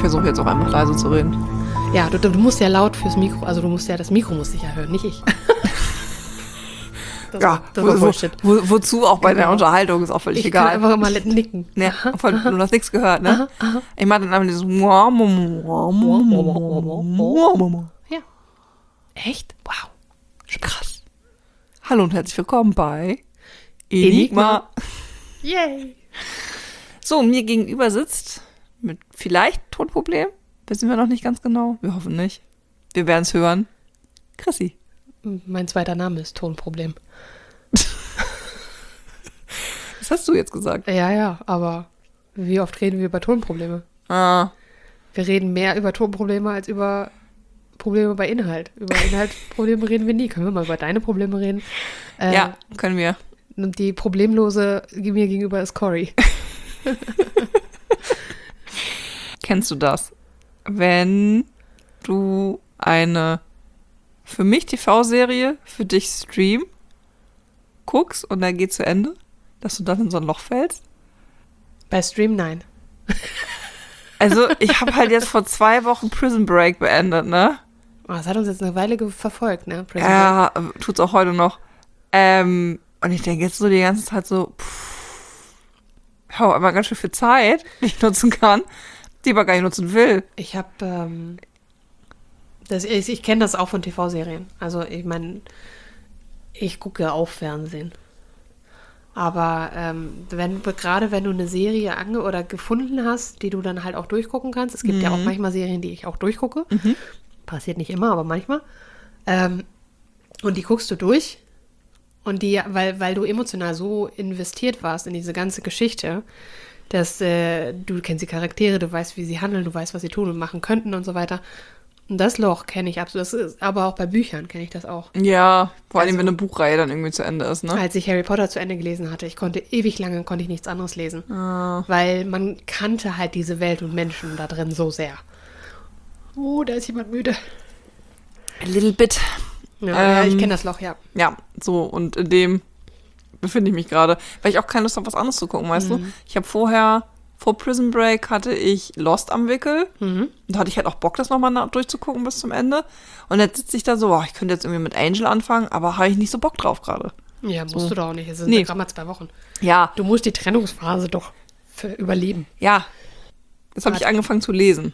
versuche jetzt auch einfach leise zu reden. Ja, du musst ja laut fürs Mikro, also das Mikro muss dich ja hören, nicht ich. Das war Bullshit. Wozu auch bei der Unterhaltung, ist auch völlig egal. Ich kann einfach immer nicken. Ja, du hast nichts gehört, ne? Aha. Ich mache dann einfach dieses Ja. Echt? Wow. Krass. Hallo und herzlich willkommen bei Enigma. Yay. So, mir gegenüber sitzt mit vielleicht Tonproblem. Wissen wir noch nicht ganz genau. Wir hoffen nicht. Wir werden es hören. Chrissy. Mein zweiter Name ist Tonproblem. Was hast du jetzt gesagt? Ja, aber wie oft reden wir über Tonprobleme? Ah. Wir reden mehr über Tonprobleme als über Probleme bei Inhalt. Über Inhaltprobleme reden wir nie. Können wir mal über deine Probleme reden? Ja, können wir. Und die Problemlose mir gegenüber ist Cory. Kennst du das? Wenn du eine für mich TV-Serie, für dich Stream guckst und dann geht zu Ende, dass du dann in so ein Loch fällst? Bei Stream nein. Also ich habe halt jetzt vor 2 Wochen Prison Break beendet, ne? Oh, das hat uns jetzt eine Weile verfolgt, ne? Prison Ja, tut's auch heute noch. Und ich denke jetzt so die ganze Zeit so, ich habe immer ganz schön viel Zeit, die ich nutzen kann, die aber gar nicht nutzen will. Ich habe, ich kenne das auch von TV-Serien. Also ich meine, ich gucke auch Fernsehen. Aber gerade wenn du eine Serie oder gefunden hast, die du dann halt auch durchgucken kannst, es gibt ja auch manchmal Serien, die ich auch durchgucke. Passiert nicht immer, aber manchmal. Und die guckst du durch. Und weil du emotional so investiert warst in diese ganze Geschichte, dass du kennst die Charaktere, du weißt, wie sie handeln, du weißt, was sie tun und machen könnten und so weiter. Und das Loch kenne ich absolut. Das ist, aber auch bei Büchern kenne ich das auch. Ja, vor allem, wenn eine Buchreihe dann irgendwie zu Ende ist, ne? Als ich Harry Potter zu Ende gelesen hatte, konnte ich nichts anderes lesen. Weil man kannte halt diese Welt und Menschen da drin so sehr. Oh, da ist jemand müde. A little bit. Ja, ich kenne das Loch, ja. Ja, so, und in dem befinde ich mich gerade. Weil ich auch keine Lust habe, was anderes zu gucken, weißt du? Ich habe vor Prison Break hatte ich Lost am Wickel. Da hatte ich halt auch Bock, das nochmal durchzugucken bis zum Ende. Und jetzt sitze ich da so, ich könnte jetzt irgendwie mit Angel anfangen, aber habe ich nicht so Bock drauf gerade. Ja, musst du doch auch nicht. Es sind gerade mal 2 Wochen. Ja. Du musst die Trennungsphase doch überleben. Ja. Jetzt habe ich angefangen zu lesen.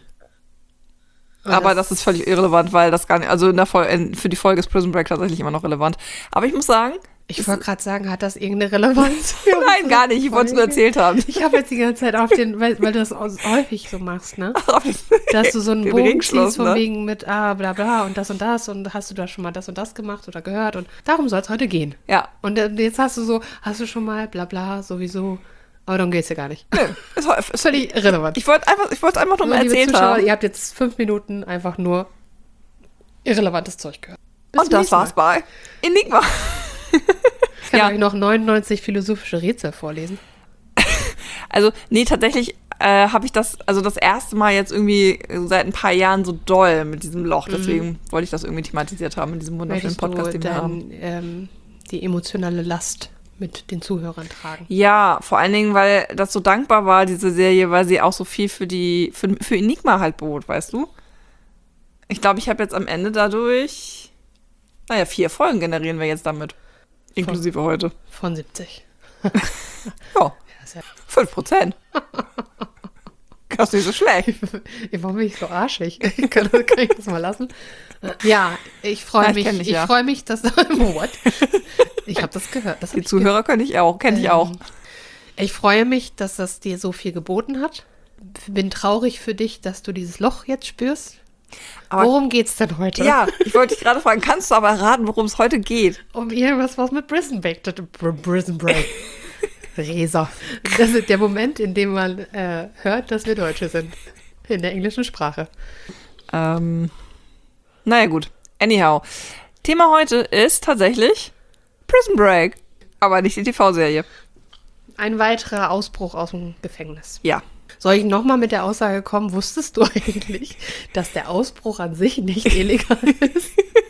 Aber das ist völlig irrelevant, weil das gar nicht, also für die Folge ist Prison Break tatsächlich immer noch relevant. Aber ich muss sagen, ich wollte gerade sagen, hat das irgendeine Relevanz? Nein, gar nicht. Ich wollte es nur erzählt haben. Ich habe jetzt die ganze Zeit weil du das häufig so machst, ne? Dass du so einen Bogen ziehst von wegen mit bla bla und das und hast du da schon mal das und das gemacht oder gehört und darum soll es heute gehen. Ja. Und jetzt hast du schon mal bla bla sowieso, aber darum geht's ja gar nicht. Nö, ist völlig irrelevant. Ich wollte einfach nur mal erzählt haben. Ihr habt jetzt 5 Minuten einfach nur irrelevantes Zeug gehört. Und das war's bei Enigma. Ich kann euch noch 99 philosophische Rätsel vorlesen. Also, nee, tatsächlich habe ich das erste Mal jetzt irgendwie seit ein paar Jahren so doll mit diesem Loch. Deswegen wollte ich das irgendwie thematisiert haben in diesem wunderschönen Podcast, den wir haben. Die emotionale Last mit den Zuhörern tragen. Ja, vor allen Dingen, weil das so dankbar war, diese Serie, weil sie auch so viel für Enigma halt bot, weißt du? Ich glaube, ich habe jetzt am Ende dadurch 4 Folgen generieren wir jetzt damit. Inklusive heute. Von 70. Ja, 5%. Das ist nicht so schlecht. Warum bin ich so arschig? Kann ich das mal lassen? Ja, ich freue mich. Ich freue mich, dass... What? Ich habe das gehört. Die Zuhörer kenne ich auch. Ich freue mich, dass das dir so viel geboten hat. Bin traurig für dich, dass du dieses Loch jetzt spürst. Aber worum geht's denn heute? Ja, ich wollte dich gerade fragen, kannst du aber raten, worum es heute geht? Um irgendwas, was mit Prison Break. Resa. Das ist der Moment, in dem man hört, dass wir Deutsche sind. In der englischen Sprache. Naja, gut. Anyhow. Thema heute ist tatsächlich Prison Break. Aber nicht die TV-Serie. Ein weiterer Ausbruch aus dem Gefängnis. Ja. Soll ich nochmal mit der Aussage kommen, wusstest du eigentlich, dass der Ausbruch an sich nicht illegal ist?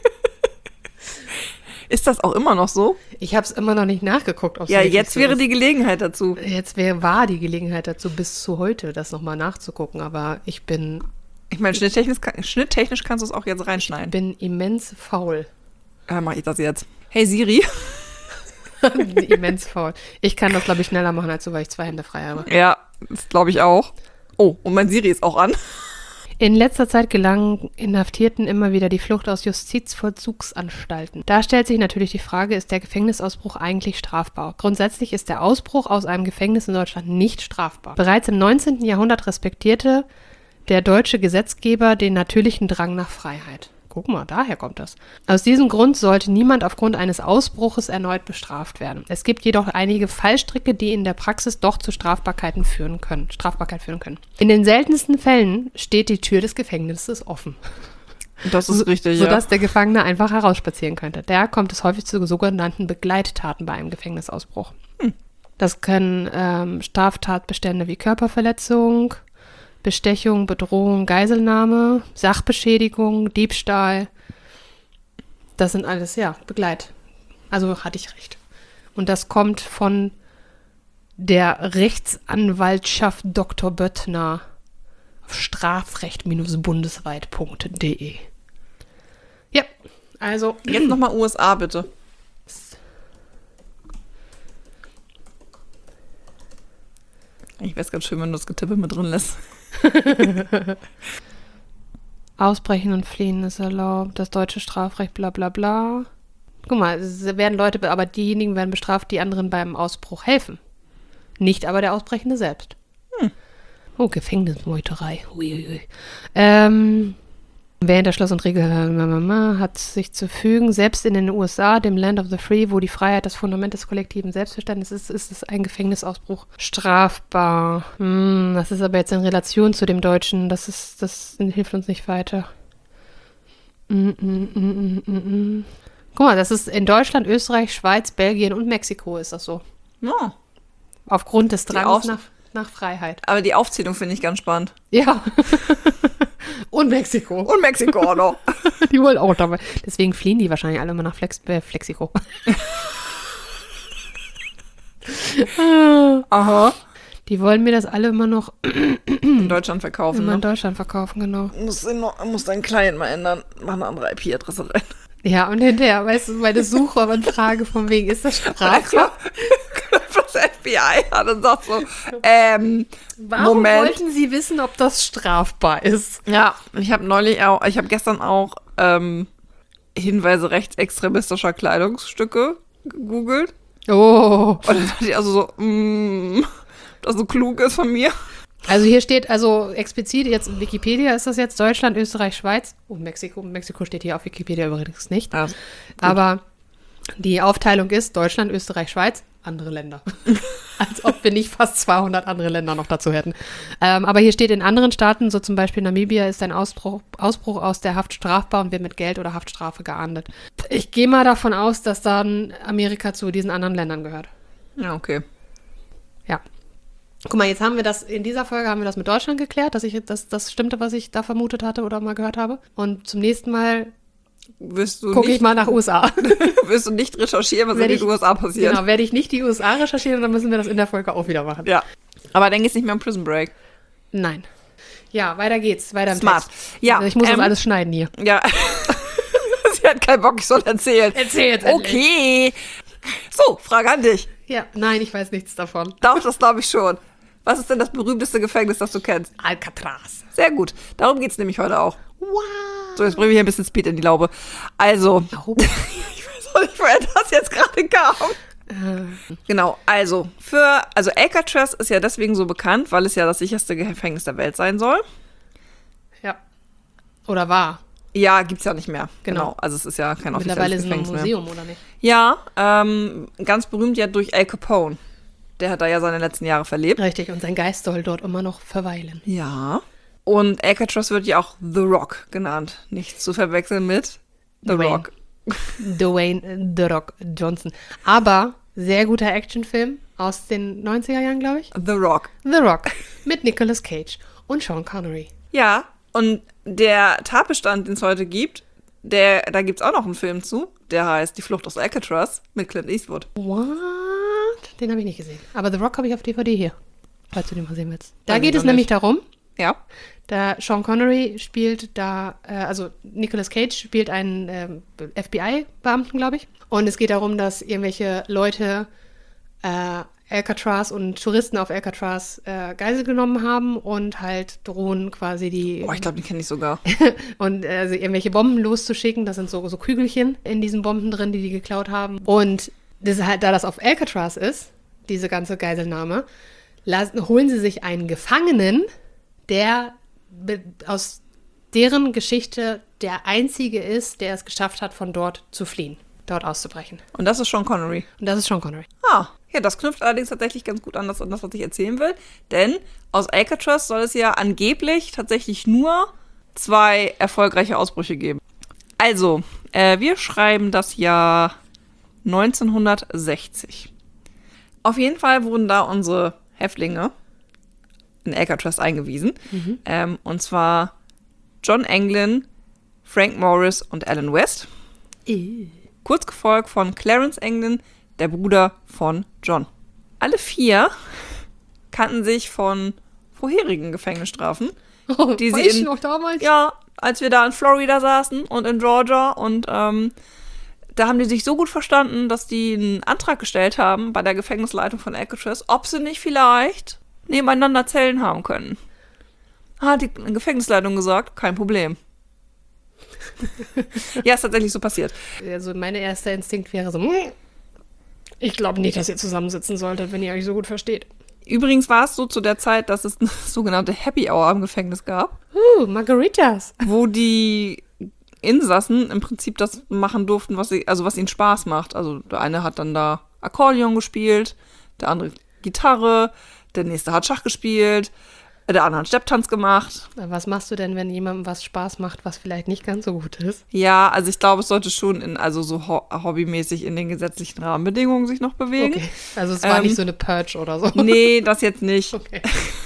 Ist das auch immer noch so? Ich habe es immer noch nicht nachgeguckt. Ja, jetzt wäre die Gelegenheit dazu. War die Gelegenheit dazu, bis zu heute das nochmal nachzugucken. Aber ich bin Ich meine, schnitttechnisch kannst du es auch jetzt Ich reinschneiden. bin immens faul. Mach ich das jetzt. Hey Siri. Immens faul. Ich kann das, glaube ich, schneller machen als du, weil ich 2 Hände frei habe. Ja, das glaube ich auch. Oh, und mein Siri ist auch an. In letzter Zeit gelang Inhaftierten immer wieder die Flucht aus Justizvollzugsanstalten. Da stellt sich natürlich die Frage, ist der Gefängnisausbruch eigentlich strafbar? Grundsätzlich ist der Ausbruch aus einem Gefängnis in Deutschland nicht strafbar. Bereits im 19. Jahrhundert respektierte der deutsche Gesetzgeber den natürlichen Drang nach Freiheit. Guck mal, daher kommt das. Aus diesem Grund sollte niemand aufgrund eines Ausbruches erneut bestraft werden. Es gibt jedoch einige Fallstricke, die in der Praxis doch zu Strafbarkeit führen können. In den seltensten Fällen steht die Tür des Gefängnisses offen, Das ist richtig, sodass der Gefangene einfach herausspazieren könnte. Daher kommt es häufig zu sogenannten Begleittaten bei einem Gefängnisausbruch. Das können Straftatbestände wie Körperverletzung, Bestechung, Bedrohung, Geiselnahme, Sachbeschädigung, Diebstahl. Das sind alles, Begleit. Also hatte ich recht. Und das kommt von der Rechtsanwaltschaft Dr. Böttner auf strafrecht-bundesweit.de. Ja, also Jetzt nochmal USA, bitte. Ich weiß ganz schön, wenn du das Getippe mit drin lässt. Ausbrechen und Fliehen ist erlaubt, das deutsche Strafrecht, bla bla bla. Guck mal, es werden Leute, aber diejenigen werden bestraft, die anderen beim Ausbruch helfen. Nicht aber der Ausbrechende selbst. Oh, Gefängnismeuterei. Uiuiui. Wer hinter Schloss und Riegel hat sich zu fügen, selbst in den USA, dem Land of the Free, wo die Freiheit das Fundament des kollektiven Selbstverständnisses ist ein Gefängnisausbruch strafbar. Das ist aber jetzt in Relation zu dem Deutschen, das hilft uns nicht weiter. Guck mal, das ist in Deutschland, Österreich, Schweiz, Belgien und Mexiko ist das so. Ja. Aufgrund des Drangs nach Freiheit. Aber die Aufzählung finde ich ganz spannend. Ja. Und Mexiko. Und Mexiko auch noch. Die wollen auch dabei. Deswegen fliehen die wahrscheinlich alle immer nach Flexiko. Aha. Die wollen mir das alle immer noch In Deutschland verkaufen, immer in ne? Deutschland verkaufen, genau. Muss deinen Client mal ändern. Mach eine andere IP-Adresse rein. Ja, und hinterher, weißt du, meine Suchanfrage von wegen, ist das strafbar? Das FBI hat und sagt so, Warum Moment. wollten Sie wissen, ob das strafbar ist? Ja, ich habe gestern auch Hinweise rechtsextremistischer Kleidungsstücke gegoogelt. Oh. Und dann dachte ich also so, das so klug ist von mir. Also hier steht, also explizit jetzt in Wikipedia ist das jetzt Deutschland, Österreich, Schweiz und Mexiko. Mexiko steht hier auf Wikipedia übrigens nicht. Ja, aber die Aufteilung ist Deutschland, Österreich, Schweiz, andere Länder. Als ob wir nicht fast 200 andere Länder noch dazu hätten. Aber hier steht in anderen Staaten, so zum Beispiel Namibia, ist ein Ausbruch aus der Haft strafbar und wird mit Geld oder Haftstrafe geahndet. Ich gehe mal davon aus, dass dann Amerika zu diesen anderen Ländern gehört. Ja, okay. Ja. Guck mal, jetzt haben wir das, in dieser Folge haben wir das mit Deutschland geklärt, dass das stimmte, was ich da vermutet hatte oder mal gehört habe. Und zum nächsten Mal gucke ich mal nach USA. Wirst du nicht recherchieren, was in den USA passiert. Genau, werde ich nicht die USA recherchieren, dann müssen wir das in der Folge auch wieder machen. Ja. Aber dann geht's nicht mehr um Prison Break. Nein. Ja, weiter geht's. Weiter im Smart. Text. Ja, Ich muss das alles schneiden hier. Ja. Sie hat keinen Bock, ich soll erzählen. Erzähl jetzt endlich. Okay. So, Frage an dich. Ja, nein, ich weiß nichts davon. Doch, das glaube ich schon. Was ist denn das berühmteste Gefängnis, das du kennst? Alcatraz. Sehr gut. Darum geht's nämlich heute auch. Wow. So, jetzt bringen wir hier ein bisschen Speed in die Laube. Also, Oh. ich weiß auch nicht, woher das jetzt gerade kam. Genau, also Alcatraz ist ja deswegen so bekannt, weil es ja das sicherste Gefängnis der Welt sein soll. Ja. Oder war. Ja, gibt's ja nicht mehr. Genau. Also es ist ja kein Mittlerweile offizielles ist es ein Gefängnis mehr. Museum, oder nicht? Ja, ganz berühmt ja durch Al Capone. Der hat da ja seine letzten Jahre verlebt. Richtig, und sein Geist soll dort immer noch verweilen. Ja. Und Alcatraz wird ja auch The Rock genannt. Nicht zu verwechseln mit The Dwayne. Rock. Dwayne The Rock Johnson. Aber sehr guter Actionfilm aus den 90er Jahren, glaube ich. The Rock. The Rock mit Nicolas Cage und Sean Connery. Ja, und der Tatbestand, den es heute gibt, da gibt es auch noch einen Film zu, der heißt Die Flucht aus Alcatraz mit Clint Eastwood. What? Den habe ich nicht gesehen. Aber The Rock habe ich auf DVD hier, falls du den mal sehen willst. Da Weiß ich geht es noch nämlich nicht. darum, Ja. Da Sean Connery spielt also Nicolas Cage spielt einen FBI-Beamten, glaube ich. Und es geht darum, dass irgendwelche Leute Alcatraz und Touristen auf Alcatraz Geisel genommen haben und halt drohen quasi Oh, ich glaube, die kenne ich sogar. und also irgendwelche Bomben loszuschicken. Das sind so Kügelchen in diesen Bomben drin, die geklaut haben. Und das halt, da das auf Alcatraz ist, diese ganze Geiselnahme, holen sie sich einen Gefangenen, der aus deren Geschichte der Einzige ist, der es geschafft hat, von dort zu fliehen, dort auszubrechen. Und das ist Sean Connery. Und das ist Sean Connery. Ah, ja, das knüpft allerdings tatsächlich ganz gut an das, was ich erzählen will. Denn aus Alcatraz soll es ja angeblich tatsächlich nur 2 erfolgreiche Ausbrüche geben. Also, wir schreiben das Jahr 1960. Auf jeden Fall wurden da unsere Häftlinge in Alcatraz eingewiesen. Und zwar John Anglin, Frank Morris und Alan West. Kurz gefolgt von Clarence Anglin, der Bruder von John. Alle 4 kannten sich von vorherigen Gefängnisstrafen, die sie noch damals? Ja, als wir da in Florida saßen und in Georgia und da haben die sich so gut verstanden, dass die einen Antrag gestellt haben bei der Gefängnisleitung von Alcatraz, ob sie nicht vielleicht nebeneinander Zellen haben können. Hat die Gefängnisleitung gesagt, kein Problem. Ja, ist tatsächlich so passiert. Also mein erster Instinkt wäre so, ich glaube nicht, dass ihr zusammensitzen solltet, wenn ihr euch so gut versteht. Übrigens war es so zu der Zeit, dass es eine sogenannte Happy Hour im Gefängnis gab. Margaritas. Wo die Insassen im Prinzip das machen durften, was ihnen Spaß macht. Also der eine hat dann da Akkordeon gespielt, der andere Gitarre, der nächste hat Schach gespielt, der andere hat Stepptanz gemacht. Was machst du denn, wenn jemandem was Spaß macht, was vielleicht nicht ganz so gut ist? Ja, also ich glaube, es sollte schon so hobbymäßig in den gesetzlichen Rahmenbedingungen sich noch bewegen. Okay, also es war nicht so eine Purge oder so. Nee, das jetzt nicht. Okay.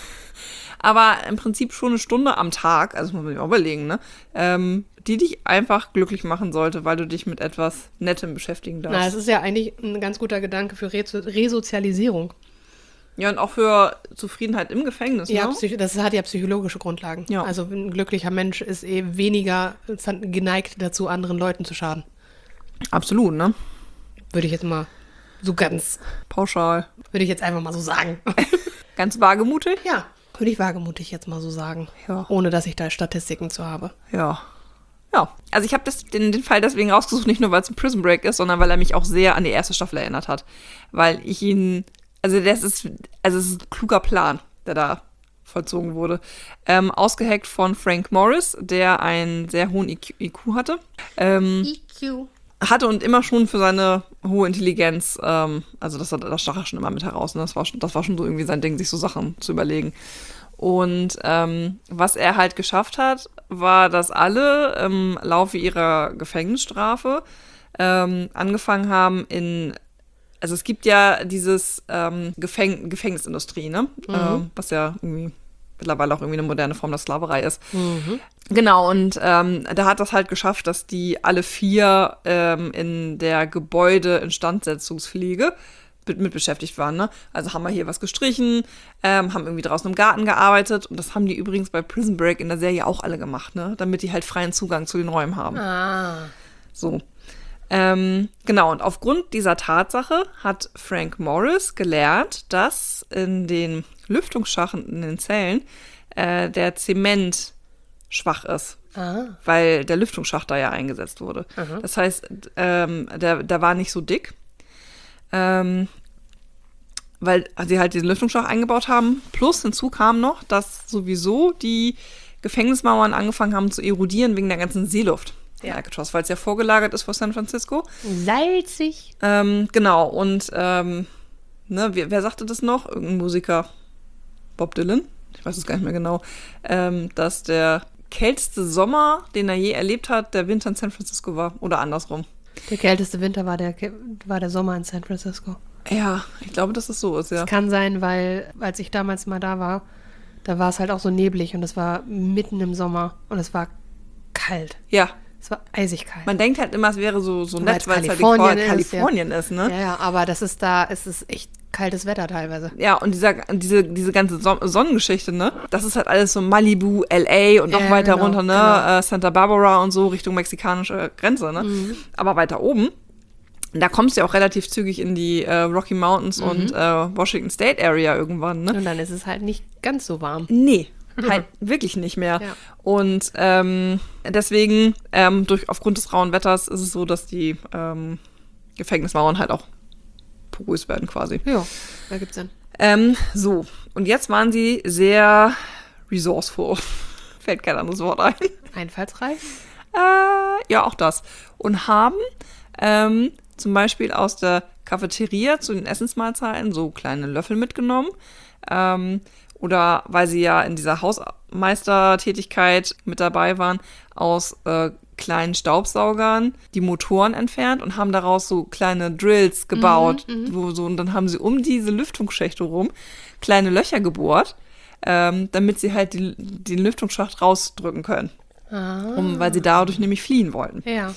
Aber im Prinzip schon eine Stunde am Tag, also das muss man sich auch überlegen, ne? Die dich einfach glücklich machen sollte, weil du dich mit etwas Nettem beschäftigen darfst. Na, es ist ja eigentlich ein ganz guter Gedanke für Resozialisierung. Ja, und auch für Zufriedenheit im Gefängnis, ne? Ja, das hat ja psychologische Grundlagen. Ja. Also ein glücklicher Mensch ist weniger geneigt dazu, anderen Leuten zu schaden. Absolut, ne? Würde ich jetzt mal so ganz pauschal. Würde ich jetzt einfach mal so sagen. Ganz wagemutig? Ja, würde ich wagemutig jetzt mal so sagen. Ja. Ohne, dass ich da Statistiken zu habe. Ja. Ja, also ich habe den Fall deswegen rausgesucht, nicht nur, weil es ein Prison Break ist, sondern weil er mich auch sehr an die erste Staffel erinnert hat. Weil ich ihn, es ist ein kluger Plan, der da vollzogen wurde. Ausgeheckt von Frank Morris, der einen sehr hohen IQ hatte. IQ. Hatte und immer schon für seine hohe Intelligenz, also das stach er schon immer mit heraus. Ne? Das war schon so irgendwie sein Ding, sich so Sachen zu überlegen. Und was er halt geschafft hat, war, dass alle im Laufe ihrer Gefängnisstrafe angefangen haben also es gibt ja dieses Gefängnisindustrie, ne? Was ja irgendwie mittlerweile auch irgendwie eine moderne Form der Sklaverei ist. Mhm. Genau, und da hat das halt geschafft, dass die alle 4 in der Gebäudeinstandsetzungspflege mit beschäftigt waren, ne? Also haben wir hier was gestrichen, haben irgendwie draußen im Garten gearbeitet und das haben die übrigens bei Prison Break in der Serie auch alle gemacht, ne? Damit die halt freien Zugang zu den Räumen haben. Ah. So. Genau, und aufgrund dieser Tatsache hat Frank Morris gelernt, dass in den Lüftungsschachten in den Zellen der Zement schwach ist. Weil der Lüftungsschacht da ja eingesetzt wurde. Aha. Das heißt, der war nicht so dick. Weil sie halt diesen Lüftungsschacht eingebaut haben. Plus hinzu kam noch, dass sowieso die Gefängnismauern angefangen haben zu erodieren wegen der ganzen Seeluft. Ja. Alcatraz, weil es ja vorgelagert ist vor San Francisco. Salzig. Genau, und wer sagte das noch? Irgendein Musiker, Bob Dylan, ich weiß es gar nicht mehr genau, dass der kälteste Sommer, den er je erlebt hat, der Winter in San Francisco war. Oder andersrum. Der kälteste Winter war der Sommer in San Francisco. Ja, ich glaube, dass es so ist, ja. Das kann sein, weil als ich damals mal da war es halt auch so neblig und es war mitten im Sommer und es war kalt. Ja. Es war eisig kalt. Man denkt halt immer, es wäre so nett, weil es halt Kalifornien Kalifornien ist, ne? Ja, aber es ist echt kaltes Wetter teilweise. Ja, und diese ganze Sonnengeschichte, ne? Das ist halt alles so Malibu, L.A. und noch weiter runter, ne? Genau. Santa Barbara und so Richtung mexikanische Grenze, ne? Aber weiter oben, da kommst du ja auch relativ zügig in die Rocky Mountains und Washington State Area irgendwann, ne? Und dann ist es halt nicht ganz so warm. Nee, halt wirklich nicht mehr. Ja. Und deswegen, aufgrund des rauen Wetters ist es so, dass die Gefängnismauern halt auch porös werden quasi. Ja, da gibt's dann. So, und jetzt waren sie sehr resourceful. Fällt kein anderes Wort ein. Einfallsreich? Ja, auch das. Und haben zum Beispiel aus der Cafeteria zu den Essensmahlzeiten so kleine Löffel mitgenommen. Oder weil sie ja in dieser Hausmeistertätigkeit mit dabei waren, aus kleinen Staubsaugern die Motoren entfernt und haben daraus so kleine Drills gebaut. Und dann haben sie um diese Lüftungsschächte rum kleine Löcher gebohrt, damit sie halt den Lüftungsschacht rausdrücken können. Weil sie dadurch nämlich fliehen wollten. Ja.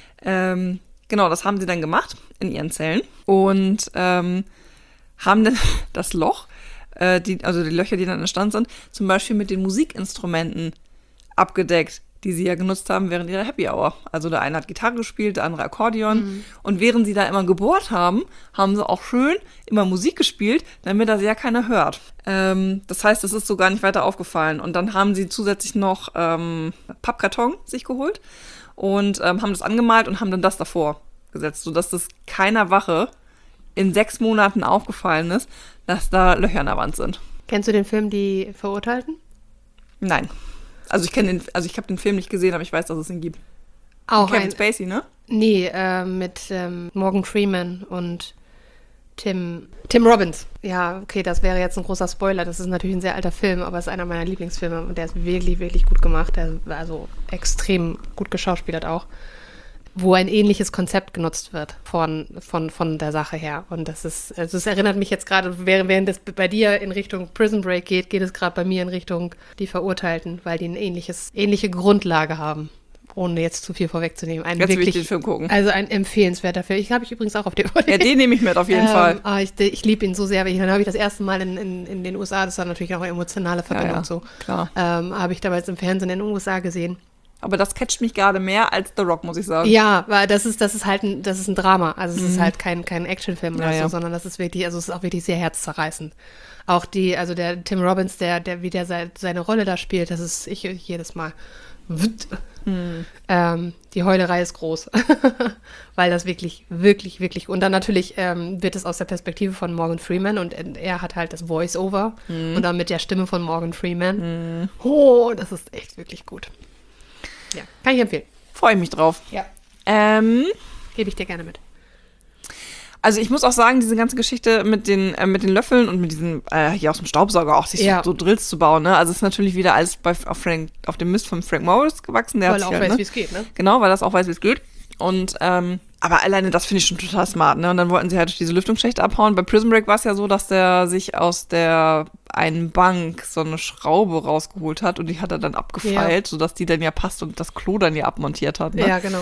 Genau, das haben sie dann gemacht in ihren Zellen und haben dann das Loch, die Löcher, die dann entstanden sind, zum Beispiel mit den Musikinstrumenten abgedeckt, die sie ja genutzt haben während ihrer Happy Hour. Also der eine hat Gitarre gespielt, der andere Akkordeon. Und während sie da immer gebohrt haben, haben sie auch schön immer Musik gespielt, damit das ja keiner hört. Das heißt, das ist so gar nicht weiter aufgefallen. Und dann haben sie zusätzlich noch Pappkarton sich geholt und haben das angemalt und haben dann das davor gesetzt, sodass das keiner Wache in 6 Monaten aufgefallen ist, dass da Löcher in der Wand sind. Kennst du den Film Die Verurteilten? Nein. Also ich habe den Film nicht gesehen, aber ich weiß, dass es ihn gibt. Auch Kevin Spacey, ne? Nee, mit Morgan Freeman und Tim Robbins. Ja, okay, das wäre jetzt ein großer Spoiler. Das ist natürlich ein sehr alter Film, aber es ist einer meiner Lieblingsfilme und der ist wirklich, wirklich gut gemacht. Der war also extrem gut geschauspielert auch. Wo ein ähnliches Konzept genutzt wird von der Sache her. Und das ist, also es erinnert mich jetzt gerade, während es bei dir in Richtung Prison Break geht es gerade bei mir in Richtung Die Verurteilten, weil die eine ähnliche Grundlage haben. Ohne jetzt zu viel vorwegzunehmen. Jetzt will ich den Film gucken. Also ein empfehlenswerter Film. Ich habe ich übrigens auch auf DVD. Ja, den nehme ich mit, auf jeden Fall. Ich liebe ihn so sehr, weil dann habe ich das erste Mal in den USA, das war natürlich auch eine emotionale Verbindung ja, so. Klar. Habe ich damals im Fernsehen in den USA gesehen. Aber das catcht mich gerade mehr als The Rock, muss ich sagen. Ja, weil das ist ein Drama. Also es ist halt kein Actionfilm oder so, sondern das ist wirklich, also es ist auch wirklich sehr herzzerreißend. Auch der Tim Robbins, der seine Rolle da spielt, das ist ich jedes Mal. Die Heulerei ist groß, weil das wirklich, wirklich, wirklich, und dann natürlich wird es aus der Perspektive von Morgan Freeman und er hat halt das Voice-Over und dann mit der Stimme von Morgan Freeman. Oh, das ist echt wirklich gut. Ja, kann ich empfehlen. Freue ich mich drauf. Ja. Gebe ich dir gerne mit. Also ich muss auch sagen, diese ganze Geschichte mit den Löffeln und mit diesen, hier aus dem Staubsauger auch, sich so Drills zu bauen, ne? Also es ist natürlich wieder alles auf dem Mist von Frank Morris gewachsen. Weil er auch weiß, wie es geht, ne? Genau, weil er auch weiß, wie es geht. Und, aber alleine das finde ich schon total smart, ne? Und dann wollten sie halt durch diese Lüftungsschächte abhauen. Bei Prison Break war es ja so, dass der sich aus der einen Bank so eine Schraube rausgeholt hat und die hat er dann abgefeilt, sodass die dann ja passt und das Klo dann ja abmontiert hat, ne? Ja, genau.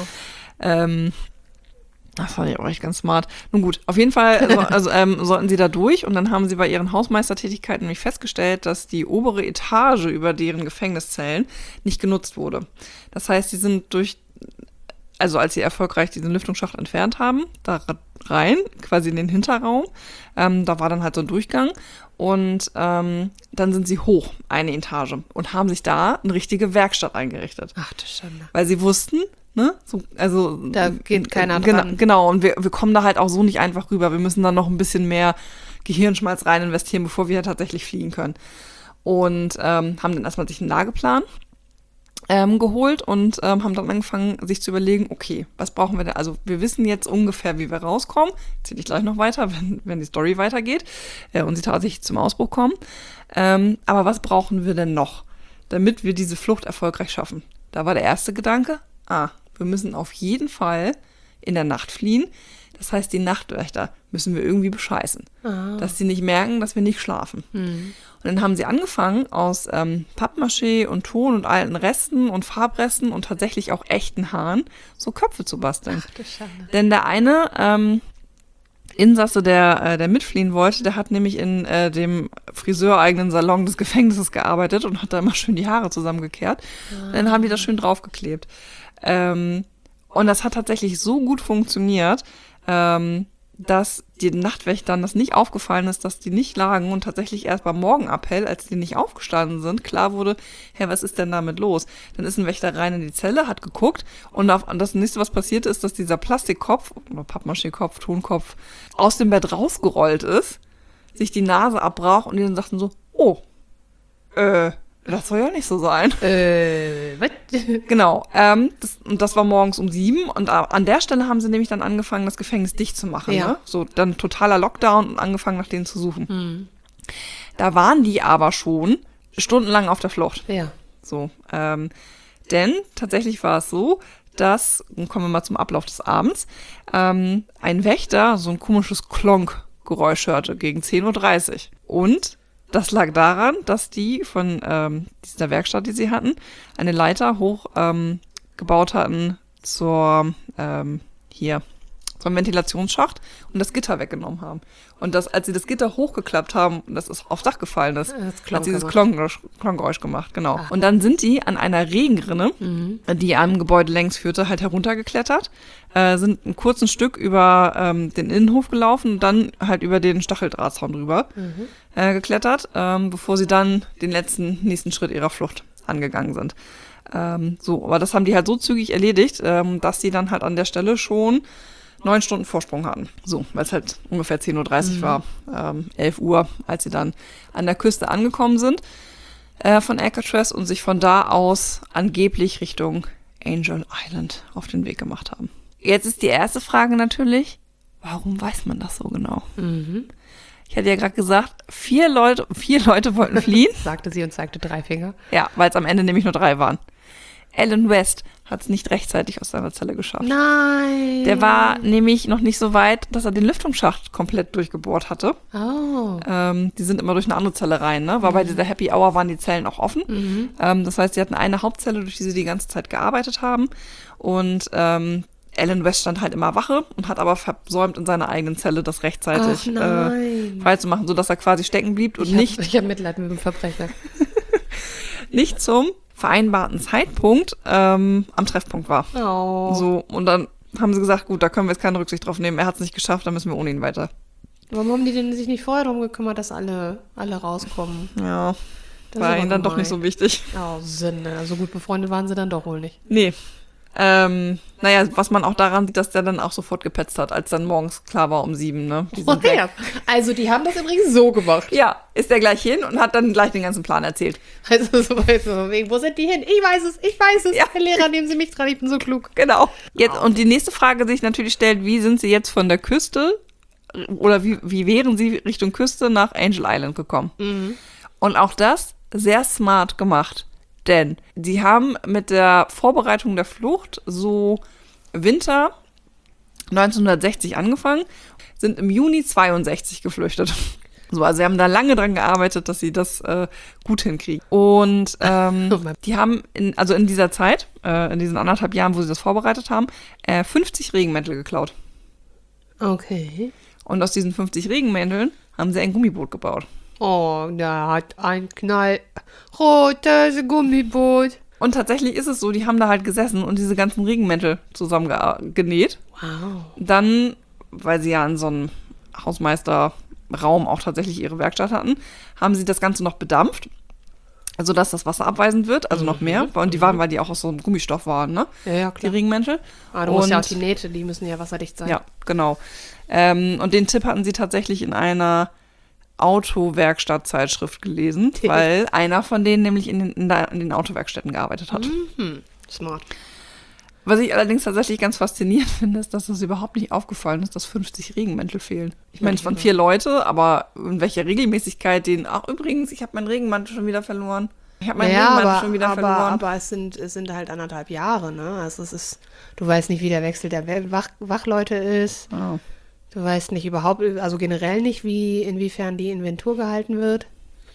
Das fand ich auch echt ganz smart. Nun gut, auf jeden Fall sollten sie da durch und dann haben sie bei ihren Hausmeistertätigkeiten nämlich festgestellt, dass die obere Etage über deren Gefängniszellen nicht genutzt wurde. Das heißt, sie sind als sie erfolgreich diesen Lüftungsschacht entfernt haben, da rein, quasi in den Hinterraum, da war dann halt so ein Durchgang und dann sind sie hoch, eine Etage und haben sich da eine richtige Werkstatt eingerichtet. Ach du Schande. Weil sie wussten, ne? Da geht keiner dran. Genau, und wir kommen da halt auch so nicht einfach rüber. Wir müssen da noch ein bisschen mehr Gehirnschmalz rein investieren, bevor wir tatsächlich fliehen können. Und haben dann erstmal sich einen Lageplan geholt und haben dann angefangen, sich zu überlegen, okay, was brauchen wir denn? Also wir wissen jetzt ungefähr, wie wir rauskommen. Erzähle ich gleich noch weiter, wenn die Story weitergeht und sie tatsächlich zum Ausbruch kommen. Aber was brauchen wir denn noch, damit wir diese Flucht erfolgreich schaffen? Da war der erste Gedanke, wir müssen auf jeden Fall in der Nacht fliehen. Das heißt, die Nachtwächter müssen wir irgendwie bescheißen. Dass sie nicht merken, dass wir nicht schlafen. Und dann haben sie angefangen, aus Pappmaché und Ton und alten Resten und Farbresten und tatsächlich auch echten Haaren so Köpfe zu basteln. Ach du Schande. Denn der eine Insasse, der mitfliehen wollte, der hat nämlich in dem friseureigenen Salon des Gefängnisses gearbeitet und hat da immer schön die Haare zusammengekehrt. Und dann haben die das schön draufgeklebt. Und das hat tatsächlich so gut funktioniert, dass den Nachtwächtern das nicht aufgefallen ist, dass die nicht lagen und tatsächlich erst beim Morgenappell, als die nicht aufgestanden sind, klar wurde, hey, was ist denn damit los? Dann ist ein Wächter rein in die Zelle, hat geguckt und das nächste, was passiert ist, dass dieser Plastikkopf oder Pappmaché-Kopf, Tonkopf aus dem Bett rausgerollt ist, sich die Nase abbrach und die dann sagten so, oh, das soll ja nicht so sein. Was? Genau, das war morgens um 7 und an der Stelle haben sie nämlich dann angefangen, das Gefängnis dicht zu machen. Ja. Ne? So dann totaler Lockdown und angefangen, nach denen zu suchen. Da waren die aber schon stundenlang auf der Flucht. Ja. So, denn tatsächlich war es so, dass, kommen wir mal zum Ablauf des Abends, ein Wächter so ein komisches Klonk-Geräusch hörte gegen 10:30 Uhr. Und das lag daran, dass die von dieser Werkstatt, die sie hatten, eine Leiter hoch gebaut hatten zum Ventilationsschacht und das Gitter weggenommen haben. Und als sie das Gitter hochgeklappt haben, das ist aufs Dach gefallen, hat sie dieses Klongeräusch gemacht, genau. Und dann sind die an einer Regenrinne, die am Gebäude längs führte, halt heruntergeklettert, sind einen kurzen Stück über den Innenhof gelaufen und dann halt über den Stacheldrahtzaun drüber geklettert, bevor sie dann den nächsten Schritt ihrer Flucht angegangen sind. Aber das haben die halt so zügig erledigt, dass sie dann halt an der Stelle schon 9 Stunden Vorsprung hatten. So, weil es halt ungefähr 10:30 Uhr war, 11 Uhr, als sie dann an der Küste angekommen sind von Alcatraz und sich von da aus angeblich Richtung Angel Island auf den Weg gemacht haben. Jetzt ist die erste Frage natürlich, warum weiß man das so genau? Ich hatte ja gerade gesagt, vier Leute wollten fliehen. Sagte sie und zeigte 3 Finger. Ja, weil es am Ende nämlich nur 3 waren. Alan West hat es nicht rechtzeitig aus seiner Zelle geschafft. Nein. Der war nämlich noch nicht so weit, dass er den Lüftungsschacht komplett durchgebohrt hatte. Oh. Die sind immer durch eine andere Zelle rein, ne? Weil bei dieser Happy Hour waren die Zellen auch offen. Das heißt, sie hatten eine Hauptzelle, durch die sie die ganze Zeit gearbeitet haben. Und Alan West stand halt immer Wache und hat aber versäumt, in seiner eigenen Zelle das rechtzeitig freizumachen, sodass er quasi stecken blieb und Ich habe Mitleid mit dem Verbrecher. nicht zum vereinbarten Zeitpunkt am Treffpunkt war. Oh. So, und dann haben sie gesagt, gut, da können wir jetzt keine Rücksicht drauf nehmen, er hat es nicht geschafft, dann müssen wir ohne ihn weiter. Warum haben die denn sich nicht vorher darum gekümmert, dass alle rauskommen? Ja, Das war ist ihnen aber dann doch nicht so wichtig. Oh, Sünde. So gut befreundet waren sie dann doch wohl nicht. Nee. Was man auch daran sieht, dass der dann auch sofort gepetzt hat, als dann morgens klar war um 7, ne? Die sind weg. Also die haben das übrigens so gemacht. Ja, ist der gleich hin und hat dann gleich den ganzen Plan erzählt. Also so wegen, wo sind die hin? Ich weiß es. Ja. Herr Lehrer, nehmen Sie mich dran, ich bin so klug. Genau. Jetzt, und die nächste Frage sich natürlich stellt, wie sind sie jetzt von der Küste oder wie wären sie Richtung Küste nach Angel Island gekommen? Und auch das sehr smart gemacht. Denn sie haben mit der Vorbereitung der Flucht so Winter 1960 angefangen, sind im Juni 62 geflüchtet. So, also sie haben da lange dran gearbeitet, dass sie das gut hinkriegen. Und die haben in dieser Zeit, in diesen 1,5 Jahren, wo sie das vorbereitet haben, 50 Regenmäntel geklaut. Okay. Und aus diesen 50 Regenmänteln haben sie ein Gummiboot gebaut. Oh, der hat ein knallrotes Gummiboot. Und tatsächlich ist es so, die haben da halt gesessen und diese ganzen Regenmäntel zusammen genäht. Wow. Dann, weil sie ja in so einem Hausmeisterraum auch tatsächlich ihre Werkstatt hatten, haben sie das Ganze noch bedampft, sodass das Wasser abweisend wird, also noch mehr. Und die waren, weil die auch aus so einem Gummistoff waren, ne? Ja, Die klar. Regenmäntel. Aber du musst ja auch die Nähte, die müssen ja wasserdicht sein. Ja, genau. Und den Tipp hatten sie tatsächlich in einer Autowerkstattzeitschrift gelesen, weil einer von denen nämlich in den Autowerkstätten gearbeitet hat. Smart. Was ich allerdings tatsächlich ganz faszinierend finde, ist, dass es überhaupt nicht aufgefallen ist, dass 50 Regenmäntel fehlen. Ich meine, es waren 4 Leute, aber in welcher Regelmäßigkeit übrigens, ich habe meinen Regenmantel schon wieder verloren. Aber es sind halt 1,5 Jahre, ne? Also du weißt nicht, wie der Wechsel der Wachleute ist. Oh. Du weißt nicht überhaupt, also generell nicht, inwiefern die Inventur gehalten wird.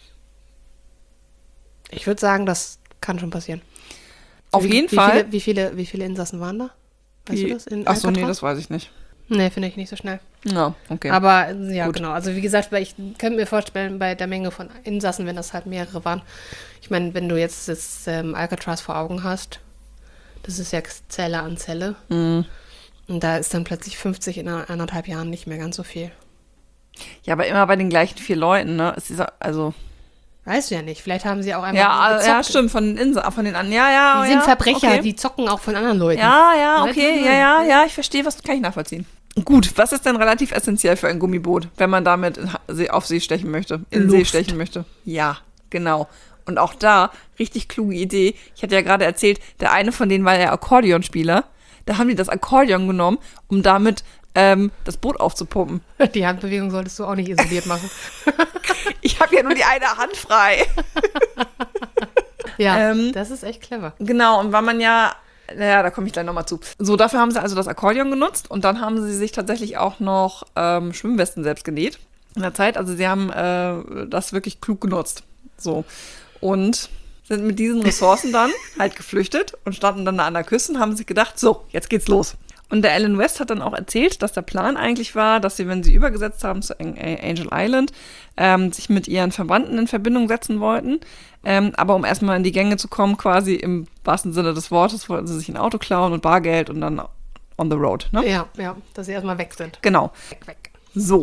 Ich würde sagen, das kann schon passieren. Auf jeden Fall. Wie viele Insassen waren da? Weißt du das? Achso, nee, das weiß ich nicht. Nee, finde ich nicht so schnell. Ja, okay. Aber ja, Gut. genau. Also wie gesagt, weil ich könnte mir vorstellen, bei der Menge von Insassen, wenn das halt mehrere waren. Ich meine, wenn du jetzt das Alcatraz vor Augen hast, das ist ja Zelle an Zelle. Mhm. Und da ist dann plötzlich 50 in 1,5 Jahren nicht mehr ganz so viel. Ja, aber immer bei den gleichen 4 Leuten, ne? Es ist also. Weißt du ja nicht. Vielleicht haben sie auch einfach Ja, gezockt. ja, stimmt, von den anderen. Ja, Die sind ja, Verbrecher, okay. die zocken auch von anderen Leuten. Ja, Weißt okay, du? ja, ich verstehe, kann ich nachvollziehen. Gut, was ist denn relativ essentiell für ein Gummiboot, wenn man damit auf See stechen möchte, in See Luft. stechen möchte? Ja, genau. Und auch da, richtig kluge Idee. Ich hatte ja gerade erzählt, der eine von denen war ja Akkordeonspieler. Da haben die das Akkordeon genommen, um damit das Boot aufzupumpen. Die Handbewegung solltest du auch nicht isoliert machen. Ich habe ja nur die eine Hand frei. Ja, das ist echt clever. Genau, und weil man ja, naja, da komme ich gleich nochmal zu. So, dafür haben sie also das Akkordeon genutzt und dann haben sie sich tatsächlich auch noch Schwimmwesten selbst genäht in der Zeit. Also sie haben das wirklich klug genutzt. So, und sind mit diesen Ressourcen dann halt geflüchtet und standen dann da an der Küste und haben sich gedacht, so, jetzt geht's los. Und der Alan West hat dann auch erzählt, dass der Plan eigentlich war, dass sie, wenn sie übergesetzt haben zu Angel Island, sich mit ihren Verwandten in Verbindung setzen wollten. Aber um erstmal in die Gänge zu kommen, quasi im wahrsten Sinne des Wortes, wollten sie sich ein Auto klauen und Bargeld und dann on the road. Ne? Ja, dass sie erstmal weg sind. Genau. Weg. So.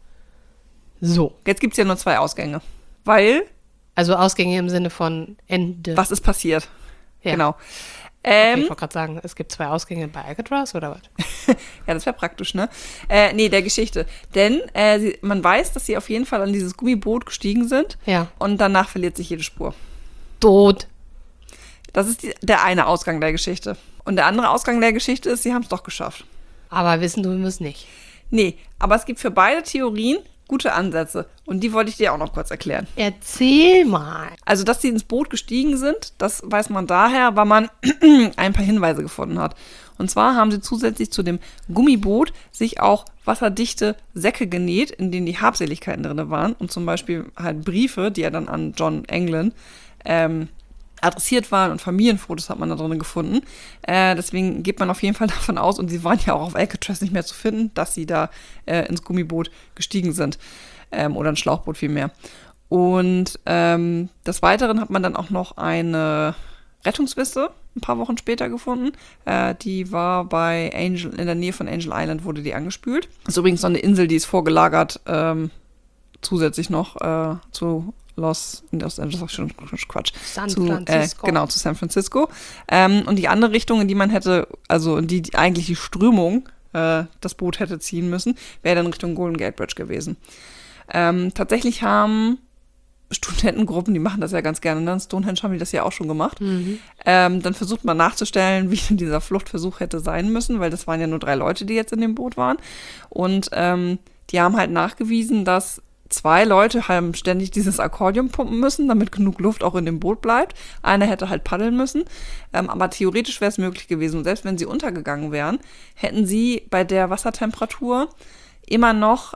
Jetzt gibt es ja nur 2 Ausgänge. Weil, Also Ausgänge im Sinne von Ende. was ist passiert? Ja. Genau. Okay, ich wollte gerade sagen, es gibt 2 Ausgänge bei Alcatraz oder was? Ja, das wäre praktisch, ne? Nee, der Geschichte. Denn man weiß, dass sie auf jeden Fall an dieses Gummiboot gestiegen sind. Ja. Und danach verliert sich jede Spur. Tot. Das ist der eine Ausgang der Geschichte. Und der andere Ausgang der Geschichte ist, sie haben es doch geschafft. Aber wissen tun wir es nicht. Nee, aber es gibt für beide Theorien gute Ansätze. Und die wollte ich dir auch noch kurz erklären. Erzähl mal. Also, dass sie ins Boot gestiegen sind, das weiß man daher, weil man ein paar Hinweise gefunden hat. Und zwar haben sie zusätzlich zu dem Gummiboot sich auch wasserdichte Säcke genäht, in denen die Habseligkeiten drin waren. Und zum Beispiel halt Briefe, die ja dann an John Anglin adressiert waren, und Familienfotos hat man da drin gefunden. Deswegen geht man auf jeden Fall davon aus, und sie waren ja auch auf Alcatraz nicht mehr zu finden, dass sie da ins Gummiboot gestiegen sind. Oder ein Schlauchboot vielmehr. Und des Weiteren hat man dann auch noch eine Rettungsweste ein paar Wochen später gefunden. Die war in der Nähe von Angel Island, wurde die angespült. Das ist übrigens so eine Insel, die ist vorgelagert zusätzlich noch zu Los Angeles, schon Quatsch. San Francisco. Genau, zu San Francisco. Und die andere Richtung, in die man hätte, also in die eigentlich die Strömung das Boot hätte ziehen müssen, wäre dann Richtung Golden Gate Bridge gewesen. Tatsächlich haben Studentengruppen, die machen das ja ganz gerne, ne? In Stonehenge haben die das ja auch schon gemacht. Dann versucht man nachzustellen, wie denn dieser Fluchtversuch hätte sein müssen, weil das waren ja nur 3 Leute, die jetzt in dem Boot waren. Und die haben halt nachgewiesen, dass 2 Leute haben ständig dieses Akkordeon pumpen müssen, damit genug Luft auch in dem Boot bleibt. Einer hätte halt paddeln müssen, aber theoretisch wäre es möglich gewesen. Und selbst wenn sie untergegangen wären, hätten sie bei der Wassertemperatur immer noch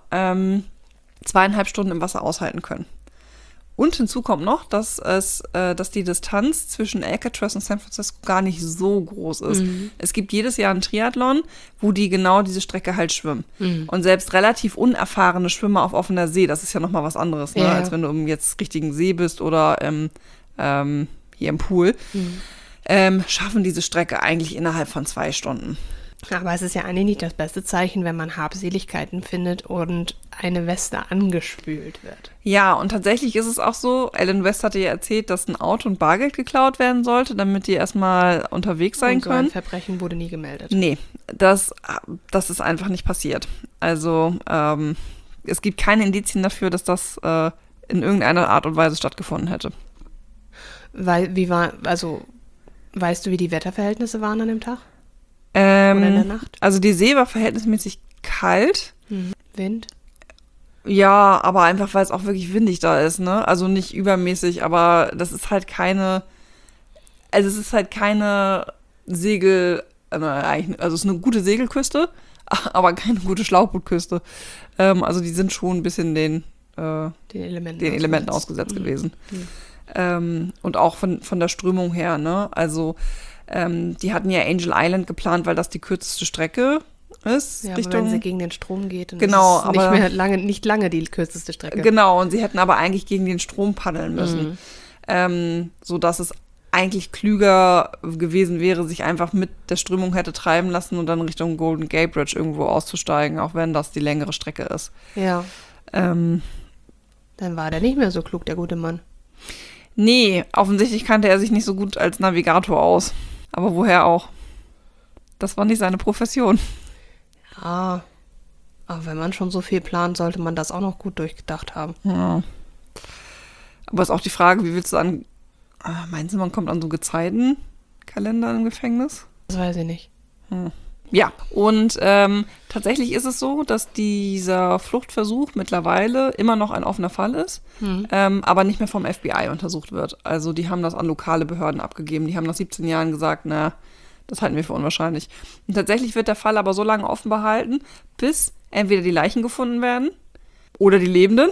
2,5 Stunden im Wasser aushalten können. Und hinzu kommt noch, dass die Distanz zwischen Alcatraz und San Francisco gar nicht so groß ist. Es gibt jedes Jahr einen Triathlon, wo die genau diese Strecke halt schwimmen. Und selbst relativ unerfahrene Schwimmer auf offener See, das ist ja nochmal was anderes, ne? Ja. Als wenn du im jetzt richtigen See bist oder hier im Pool, schaffen diese Strecke eigentlich innerhalb von 2 Stunden. Aber es ist ja eigentlich nicht das beste Zeichen, wenn man Habseligkeiten findet und eine Weste angespült wird. Ja, und tatsächlich ist es auch so, Alan West hatte ja erzählt, dass ein Auto und Bargeld geklaut werden sollte, damit die erstmal unterwegs sein und so ein können. Verbrechen wurde nie gemeldet. Nee, das ist einfach nicht passiert. Also es gibt keine Indizien dafür, dass das in irgendeiner Art und Weise stattgefunden hätte. Weißt du, wie die Wetterverhältnisse waren an dem Tag? Oder in der Nacht? Also die See war verhältnismäßig kalt. Wind? Ja, aber einfach, weil es auch wirklich windig da ist, ne? Also nicht übermäßig, aber das ist halt keine Segel, also es ist eine gute Segelküste, aber keine gute Schlauchbootküste. Also die sind schon ein bisschen den Elementen ausgesetzt gewesen. Und auch von der Strömung her, ne? Also die hatten ja Angel Island geplant, weil das die kürzeste Strecke ist. Ja, Richtung, aber wenn sie gegen den Strom geht, dann genau, ist es aber nicht lange die kürzeste Strecke. Genau, und sie hätten aber eigentlich gegen den Strom paddeln müssen. Sodass es eigentlich klüger gewesen wäre, sich einfach mit der Strömung hätte treiben lassen und dann Richtung Golden Gate Bridge irgendwo auszusteigen, auch wenn das die längere Strecke ist. Ja. Ähm, Dann war der nicht mehr so klug, der gute Mann. Nee, offensichtlich kannte er sich nicht so gut als Navigator aus. Aber woher auch? Das war nicht seine Profession. Ja, aber wenn man schon so viel plant, sollte man das auch noch gut durchgedacht haben. Ja. Aber ist auch die Frage, wie willst du meinst du, man kommt an so Gezeitenkalender im Gefängnis? Das weiß ich nicht. Ja, und tatsächlich ist es so, dass dieser Fluchtversuch mittlerweile immer noch ein offener Fall ist, aber nicht mehr vom FBI untersucht wird. Also die haben das an lokale Behörden abgegeben. Die haben nach 17 Jahren gesagt, na, das halten wir für unwahrscheinlich. Und tatsächlich wird der Fall aber so lange offen behalten, bis entweder die Leichen gefunden werden oder die Lebenden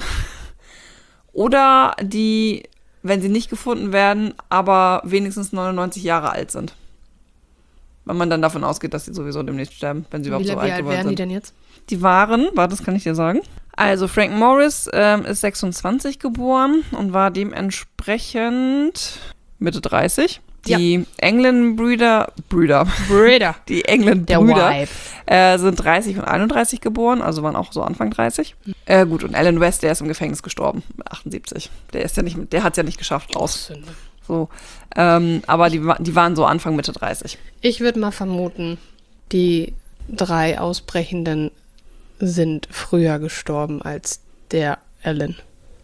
oder die, wenn sie nicht gefunden werden, aber wenigstens 99 Jahre alt sind. Weil man dann davon ausgeht, dass sie sowieso demnächst sterben, wenn sie überhaupt so alt geworden sind. Wie alt wären die denn jetzt? Die waren, das kann ich dir sagen. Also Frank Morris ist 26 geboren und war dementsprechend Mitte 30. Die England-Brüder, die England-Brüder sind 30 und 31 geboren, also waren auch so Anfang 30. Gut, und Alan West, der ist im Gefängnis gestorben, 78. Der hat es ja nicht geschafft raus. So, aber die waren so Anfang, Mitte 30. Ich würde mal vermuten, die 3 Ausbrechenden sind früher gestorben als der Alan.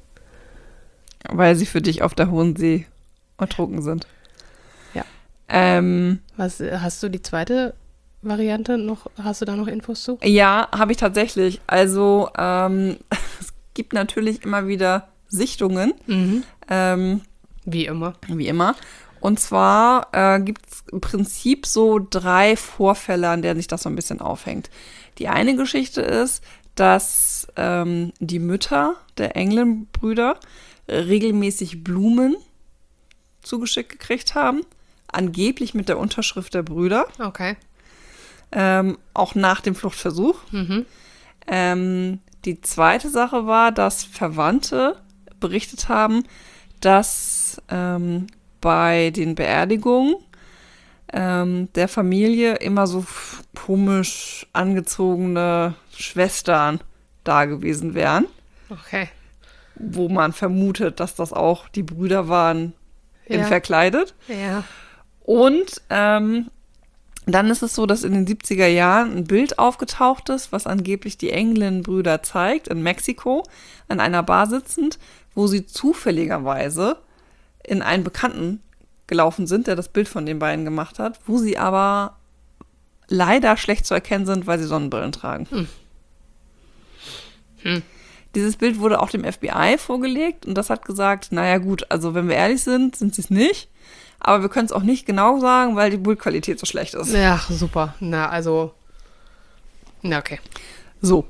Weil sie für dich auf der Hohen See ertrunken sind. Ja. Was, hast du die zweite Variante noch? Hast du da noch Infos zu? Ja, habe ich tatsächlich. Also es gibt natürlich immer wieder Sichtungen. Wie immer. Wie immer. Und zwar gibt es im Prinzip so 3 Vorfälle, an denen sich das so ein bisschen aufhängt. Die eine Geschichte ist, dass die Mütter der England-Brüder regelmäßig Blumen zugeschickt gekriegt haben. Angeblich mit der Unterschrift der Brüder. Okay. Auch nach dem Fluchtversuch. Die zweite Sache war, dass Verwandte berichtet haben, dass bei den Beerdigungen der Familie immer so komisch angezogene Schwestern da gewesen wären. Okay. Wo man vermutet, dass das auch die Brüder waren, verkleidet. Ja. Und dann ist es so, dass in den 70er Jahren ein Bild aufgetaucht ist, was angeblich die England-Brüder zeigt, in Mexiko, an einer Bar sitzend, wo sie zufälligerweise in einen Bekannten gelaufen sind, der das Bild von den beiden gemacht hat, wo sie aber leider schlecht zu erkennen sind, weil sie Sonnenbrillen tragen. Dieses Bild wurde auch dem FBI vorgelegt und das hat gesagt, naja gut, also wenn wir ehrlich sind, sind sie es nicht, aber wir können es auch nicht genau sagen, weil die Bildqualität so schlecht ist. Ja, super. Okay. So.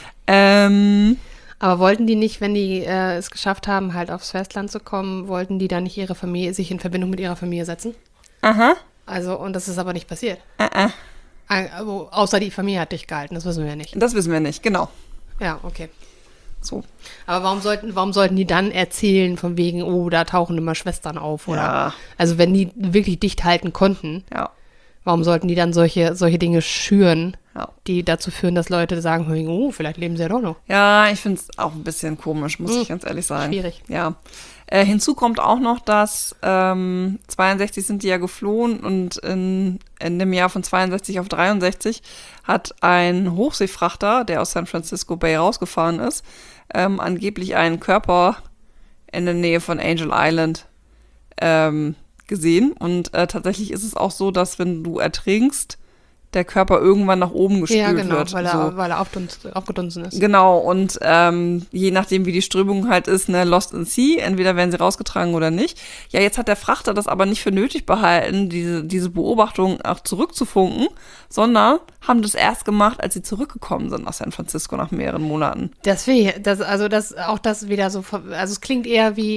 Aber wollten die nicht, wenn die es geschafft haben, halt aufs Festland zu kommen, wollten die dann nicht ihre Familie, sich in Verbindung mit ihrer Familie setzen? Aha. Also, und das ist aber nicht passiert. Also, außer die Familie hat dich gehalten, das wissen wir ja nicht. Das wissen wir nicht, genau. Ja, okay. So. Aber warum sollten die dann erzählen von wegen, oh, da tauchen immer Schwestern auf, oder? Ja. Also, wenn die wirklich dicht halten konnten, Ja. warum sollten die dann solche Dinge schüren, Ja. die dazu führen, dass Leute sagen, oh, vielleicht leben sie ja doch noch. Ja, ich finde es auch ein bisschen komisch, muss ich ganz ehrlich sagen. Schwierig. Ja. Hinzu kommt auch noch, dass 62 sind die ja geflohen und in dem Jahr von 62 auf 63 hat ein Hochseefrachter, der aus San Francisco Bay rausgefahren ist, angeblich einen Körper in der Nähe von Angel Island gesehen. Und tatsächlich ist es auch so, dass wenn du ertrinkst, der Körper irgendwann nach oben gespült wird. Weil er aufgedunsen ist. Genau, und je nachdem, wie die Strömung halt ist, ne, Lost in Sea, entweder werden sie rausgetragen oder nicht. Ja, jetzt hat der Frachter das aber nicht für nötig behalten, diese Beobachtung auch zurückzufunken, sondern haben das erst gemacht, als sie zurückgekommen sind nach San Francisco nach mehreren Monaten. Das wieder so, also es klingt eher wie,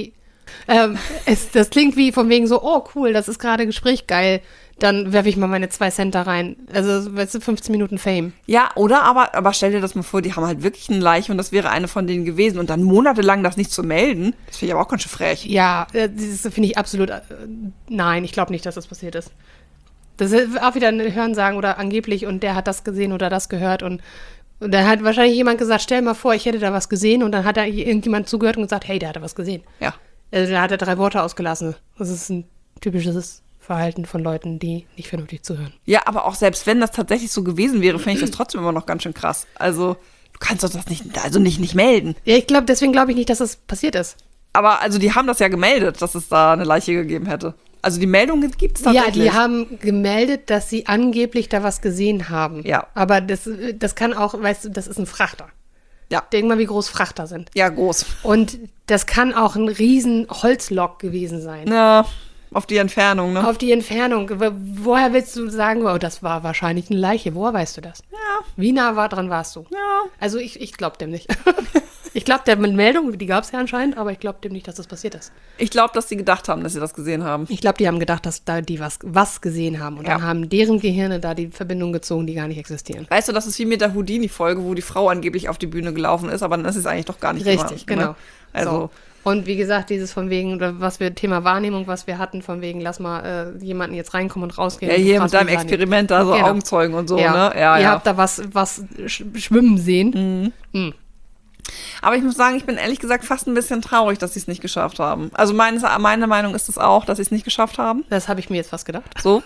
Das klingt wie von wegen so, oh cool, das ist gerade Gespräch, geil. Dann werfe ich mal meine 2 Cent da rein. Also, weißt du, 15 Minuten Fame. Ja, oder? Aber stell dir das mal vor, die haben halt wirklich eine Leiche und das wäre eine von denen gewesen. Und dann monatelang das nicht zu melden, das finde ich aber auch ganz schön frech. Ja, das finde ich absolut, nein, ich glaube nicht, dass das passiert ist. Das ist auch wieder ein Hörensagen oder angeblich und der hat das gesehen oder das gehört und dann hat wahrscheinlich jemand gesagt, stell mal vor, ich hätte da was gesehen und dann hat da irgendjemand zugehört und gesagt, hey, der hat da was gesehen. Ja. Also da hat er 3 Worte ausgelassen. Das ist ein typisches Verhalten von Leuten, die nicht vernünftig zuhören. Ja, aber auch selbst wenn das tatsächlich so gewesen wäre, finde ich das trotzdem immer noch ganz schön krass. Also, du kannst doch das nicht melden. Ja, deswegen glaube ich nicht, dass das passiert ist. Aber also die haben das ja gemeldet, dass es da eine Leiche gegeben hätte. Also die Meldung gibt es tatsächlich. Ja, die haben gemeldet, dass sie angeblich da was gesehen haben. Ja. Aber das kann auch, weißt du, das ist ein Frachter. Ja. Denk mal, wie groß Frachter sind. Ja, groß. Und das kann auch ein riesen Holzlok gewesen sein. Ja, auf die Entfernung, ne? Auf die Entfernung. Woher willst du sagen, oh, das war wahrscheinlich eine Leiche? Woher weißt du das? Ja. Wie nah dran warst du? Ja. Also ich glaube dem nicht. Ich glaube der mit Meldung, die gab es ja anscheinend, aber ich glaube dem nicht, dass das passiert ist. Ich glaube, dass sie gedacht haben, dass sie das gesehen haben. Ich glaube, die haben gedacht, dass da die was gesehen haben. Und dann haben deren Gehirne da die Verbindung gezogen, die gar nicht existieren. Weißt du, das ist wie mit der Houdini-Folge, wo die Frau angeblich auf die Bühne gelaufen ist, aber dann ist es eigentlich doch gar nicht Richtig, immer, genau. Ne? Also. So. Und wie gesagt, dieses von wegen, oder was wir, Thema Wahrnehmung, was wir hatten, von wegen, lass mal jemanden jetzt reinkommen und rausgehen. Ja, hier mit deinem Experiment da so genau. Augenzeugen und so, ja. ne? Ja, Ihr habt da was schwimmen sehen. Mhm. Aber ich muss sagen, ich bin ehrlich gesagt fast ein bisschen traurig, dass sie es nicht geschafft haben. Also meine Meinung ist es auch, dass sie es nicht geschafft haben. Das habe ich mir jetzt fast gedacht. So.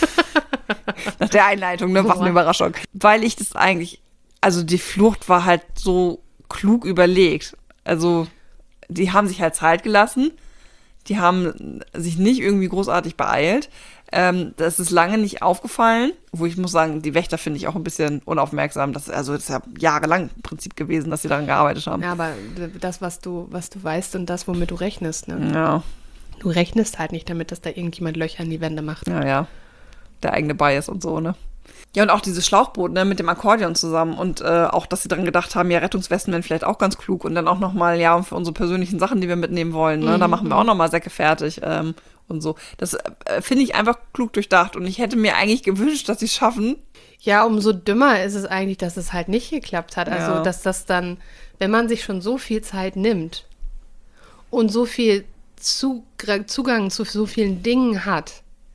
Nach der Einleitung, ne? Was eine Überraschung. Weil ich das eigentlich, also die Flucht war halt so klug überlegt. Also die haben sich halt Zeit gelassen. Die haben sich nicht irgendwie großartig beeilt. Das ist lange nicht aufgefallen. Wo ich muss sagen, die Wächter finde ich auch ein bisschen unaufmerksam. Das ist ja jahrelang im Prinzip gewesen, dass sie daran gearbeitet haben. Ja, aber das, was du weißt und das, womit du rechnest, ne? Ja. Du rechnest halt nicht damit, dass da irgendjemand Löcher in die Wände macht. Ja. Der eigene Bias und so, ne? Ja, und auch dieses Schlauchboot, ne, mit dem Akkordeon zusammen und auch, dass sie daran gedacht haben, ja, Rettungswesten wären vielleicht auch ganz klug und dann auch nochmal, ja, für unsere persönlichen Sachen, die wir mitnehmen wollen, ne, da machen wir auch nochmal Säcke fertig und so. Das finde ich einfach klug durchdacht und ich hätte mir eigentlich gewünscht, dass sie es schaffen. Ja, umso dümmer ist es eigentlich, dass es halt nicht geklappt hat. Also, dass das dann, wenn man sich schon so viel Zeit nimmt und so viel Zugang zu so vielen Dingen hat,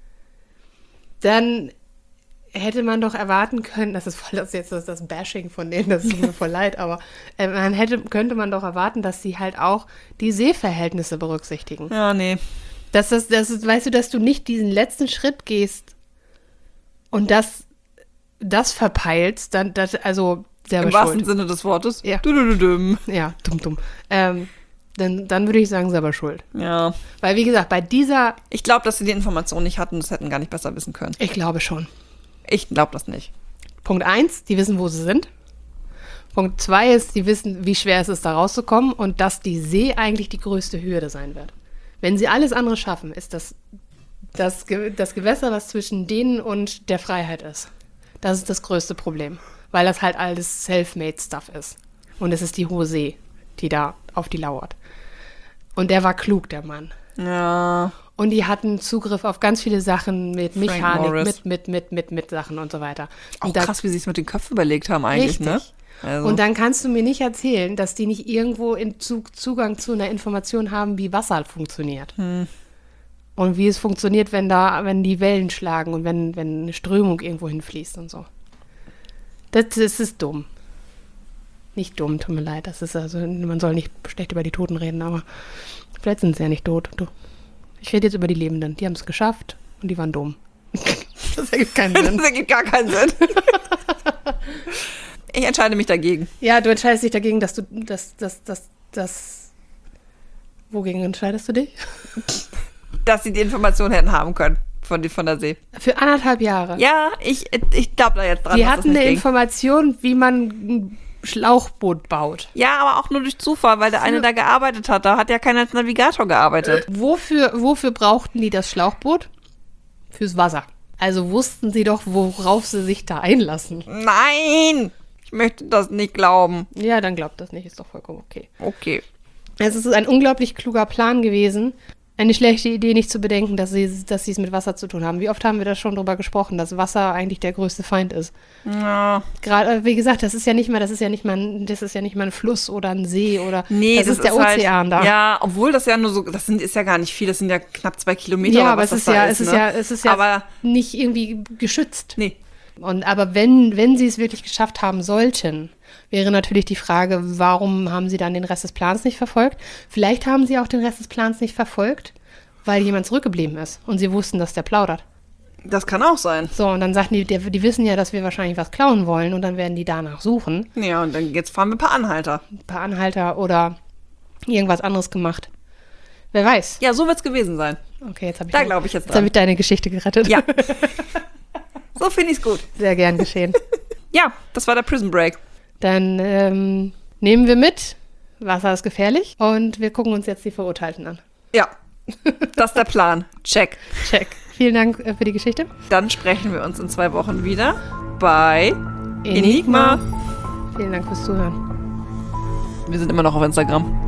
dann hätte man doch erwarten können, das ist voll das Bashing von denen, das tut mir voll leid, aber könnte man doch erwarten, dass sie halt auch die Sehverhältnisse berücksichtigen. Ja, nee. Das ist, weißt du, dass du nicht diesen letzten Schritt gehst und das verpeilst, dann, also selber Im wahrsten Sinne des Wortes. Ja. Dumm. Ja, dumm. Dann würde ich sagen, selber schuld. Ja. Weil, wie gesagt, bei dieser... Ich glaube, dass sie die Information nicht hatten, das hätten gar nicht besser wissen können. Ich glaube schon. Ich glaube das nicht. Punkt 1, die wissen, wo sie sind. Punkt 2 ist, die wissen, wie schwer es ist, da rauszukommen und dass die See eigentlich die größte Hürde sein wird. Wenn sie alles andere schaffen, ist das Gewässer, was zwischen denen und der Freiheit ist. Das ist das größte Problem, weil das halt alles Self-Made-Stuff ist. Und es ist die hohe See, die da auf die lauert. Und der war klug, der Mann. Ja. Und die hatten Zugriff auf ganz viele Sachen mit Mechanik, mit Sachen und so weiter. Auch Und krass, wie sie es mit den Köpfen überlegt haben eigentlich, richtig. Ne? Also. Und dann kannst du mir nicht erzählen, dass die nicht irgendwo Zugang zu einer Information haben, wie Wasser funktioniert. Und wie es funktioniert, wenn die Wellen schlagen und wenn eine Strömung irgendwo hinfließt und so. Das ist dumm. Nicht dumm, tut mir leid. Das ist also, man soll nicht schlecht über die Toten reden, aber vielleicht sind sie ja nicht tot. Ich rede jetzt über die Lebenden. Die haben es geschafft und die waren dumm. Das ergibt keinen Sinn. Das ergibt gar keinen Sinn. Ich entscheide mich dagegen. Ja, du entscheidest dich dagegen, dass du wogegen entscheidest du dich? Dass sie die Information hätten haben können von der See. Für 1,5 Jahre. Ja, ich glaube da jetzt dran. Die hatten eine Information, wie man ein Schlauchboot baut. Ja, aber auch nur durch Zufall, weil der eine da gearbeitet hat. Da hat ja keiner als Navigator gearbeitet. Wofür brauchten die das Schlauchboot? Fürs Wasser. Also wussten sie doch, worauf sie sich da einlassen. Nein! Ich möchte das nicht glauben. Ja, dann glaubt das nicht, ist doch vollkommen okay. Okay. Es ist ein unglaublich kluger Plan gewesen. Eine schlechte Idee, nicht zu bedenken, dass sie es mit Wasser zu tun haben. Wie oft haben wir da schon drüber gesprochen, dass Wasser eigentlich der größte Feind ist? Ja. Gerade, wie gesagt, das ist ja nicht mal ein Fluss oder ein See oder Nee, das ist der Ozean da. Ja, obwohl das ja nur so, ist ja gar nicht viel, das sind ja knapp 2 Kilometer. Ja, aber es ist ja aber nicht irgendwie geschützt. Nee. Aber wenn sie es wirklich geschafft haben sollten, wäre natürlich die Frage, warum haben sie dann den Rest des Plans nicht verfolgt? Vielleicht haben sie auch den Rest des Plans nicht verfolgt, weil jemand zurückgeblieben ist und sie wussten, dass der plaudert. Das kann auch sein. So, und dann sagten die wissen ja, dass wir wahrscheinlich was klauen wollen und dann werden die danach suchen. Ja, und dann jetzt fahren wir ein paar Anhalter. Ein paar Anhalter oder irgendwas anderes gemacht. Wer weiß. Ja, so wird's gewesen sein. Okay, jetzt habe ich ich deine Geschichte gerettet. Ja. So finde ich's gut. Sehr gern geschehen. Ja, das war der Prison Break. Dann nehmen wir mit, Wasser ist gefährlich und wir gucken uns jetzt die Verurteilten an. Ja, das ist der Plan. Check. Check. Vielen Dank für die Geschichte. Dann sprechen wir uns in 2 Wochen wieder bei Enigma. Vielen Dank fürs Zuhören. Wir sind immer noch auf Instagram.